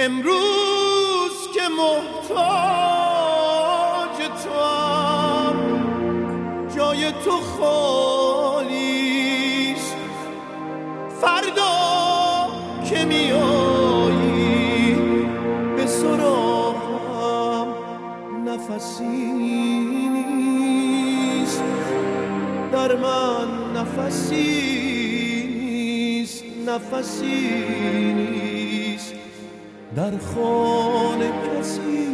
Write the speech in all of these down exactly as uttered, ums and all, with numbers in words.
امروز که محتاج توام، جای تو خالیست. فردا که میایی به سراغم، نفسی نیست در من، نفسی نیست، نفسی نیست در خانه، کسی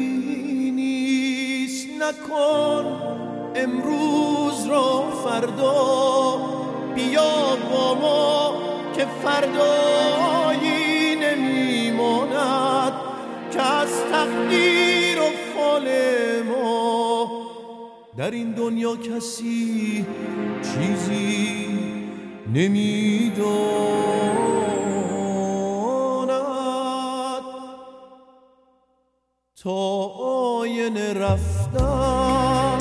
نیست. نکن امروز را فردا، بیا با ما که فردایی نمیماند که از تقدیر و فال ما. در این دنیا کسی چیزی نمیداند. تا آینه رفتم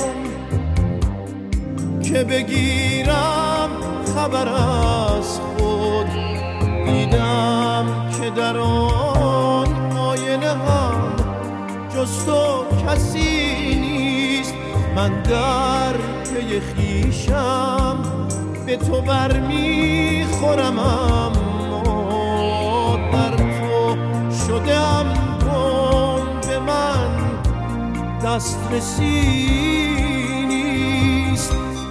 که بگیرم خبر از خود، دیدم که در آن آینه هم جز تو کسی نیست. من در پی خویشم به تو برمیخورم، اما در تو شدم گم، به من دسترسی نیست.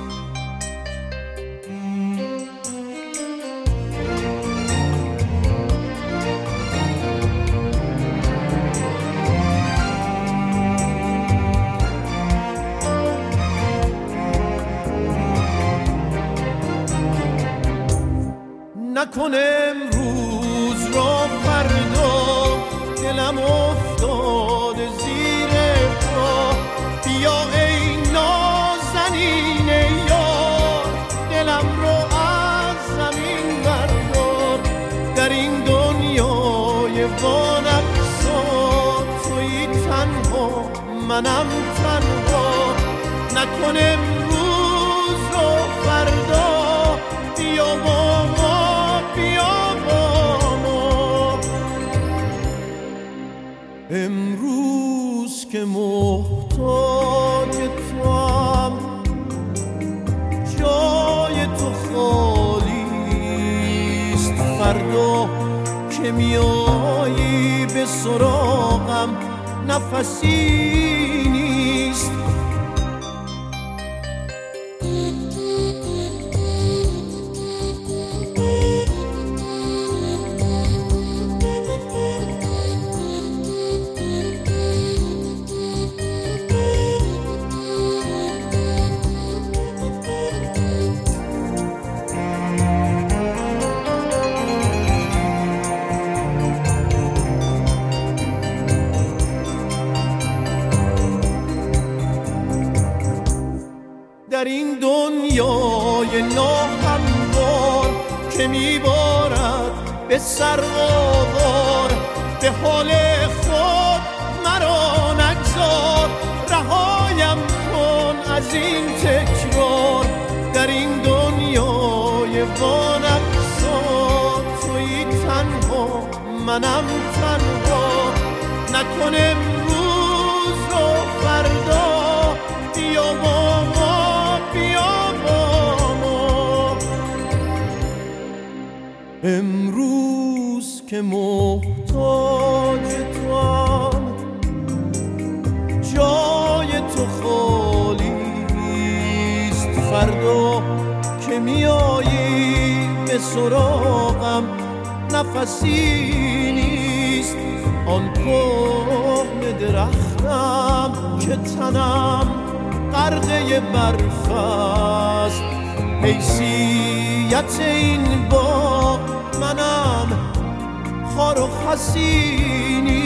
نکن امروز را فردا، دلم افتاده زیر پا. بیا ای نازنین یار، دلم رو از زمین بردار. در این دنیای وانفسا تویی تنها، منم تنها. نکن امروز را فردا، بیا با ما، بیا با ما. امروز که محتاج توام، جای تو خالیست. فردا که میایی به سراغم، نفسی نیست. در این دنیای ناهموار که میبارد به سر آوار، به حال خود مرا نگذار. رهایم کن از این تکرار، در این دنیای وانفسا تویی تنها، منم تنها. نکن امروز رو فردا، بیا با ما، بیا با ما. امروز که محتاج توام، جای تو خالیست. فردا که میایی به سراغم، نفسی نیست. آن کهنه درختم که تنم غرقه برف است، حیثیت این باغ منم خار و خسی نیست.